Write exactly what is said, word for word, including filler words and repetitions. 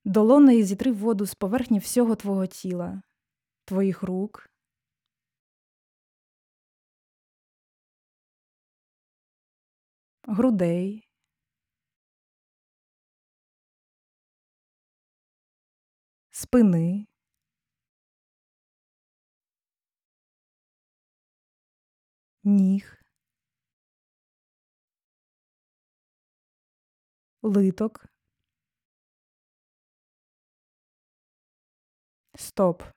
Долонею зітри воду з поверхні всього твого тіла, твоїх рук, грудей, спини, ніг, литок, стоп.